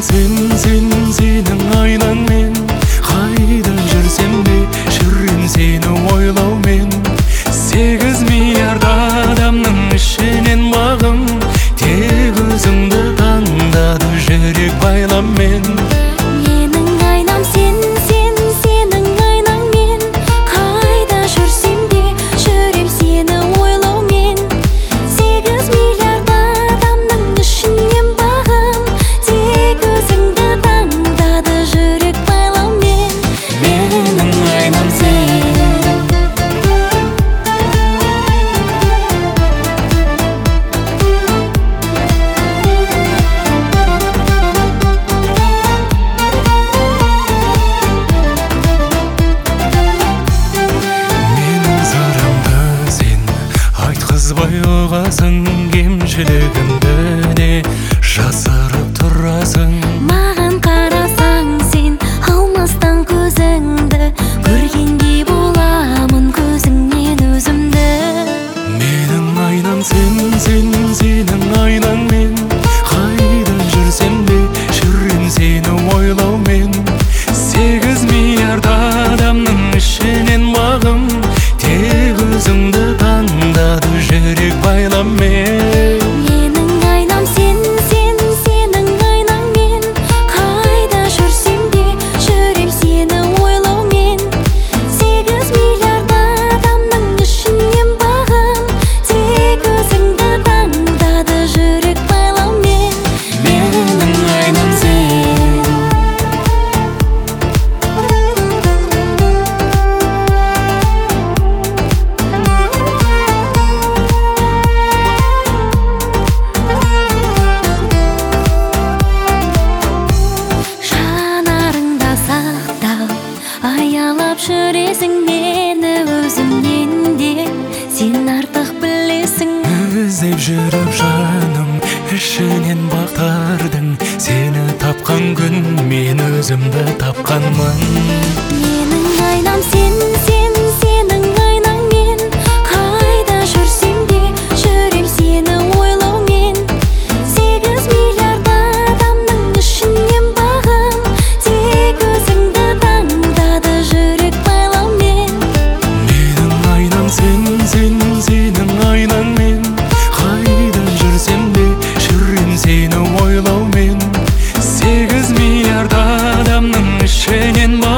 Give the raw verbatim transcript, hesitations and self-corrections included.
сен, сен, сенің айнаңмен. Қайда жүрсем де жүрем сені ойлаумен. Сегіз миллиард адамның ішінен бағым тек өзіңді таңдады жүрек байламмен. Менің айнам сен, сен, сенің айнаңмен. Қайда жүрсем де жүрем сені ойлаумен. Сегіз миллиард адамның ішінен бағым тек өзіңді таңдады жүрек байлаумен. Менің айнам сен. Айтқызбай ұғасың кемшілігімді де жасырып тұрасың. Маған қарасаң сен алмастан көзіңді, көргендей боламын көзіңнен өзімді. Менің айнам сен, сен, сенің айнаңмен. Қайда жүрсем де жүрем сені ойлаумен. Сегіз миллиард адамның ішінен бағым тек өзіңді таңдады жүрек байламмен. Менің айнам сен, сен, сенің айнаңмен. Қайда жүрсем де жүрем сені ойлаумен. Сегіз миллиард адамның ішінен бағым тек өзіңді таңдады жүрек байлаумен. Менің айнам сен. Жанарыңда сақтал, аялап жүресің мені өзімнен де, сен артық білесің. Іздеп жүріп жаным ішінен бақтардың, сені тапқан күн мен өзімді тапқанмын. Менің айнам сен, сен, сенің айнаңмен. Қайда жүрсем де жүрем сені ойлаумен. Сегіз миллиард адамның ішінен бағым тек өзіңді таңдады жүрек байлаумен. Менің айнам сен, сен, сенің айнаңмен. Қайда жүрсем де жүрем сені ойлаумен. Сегіз миллиард адамның ішінен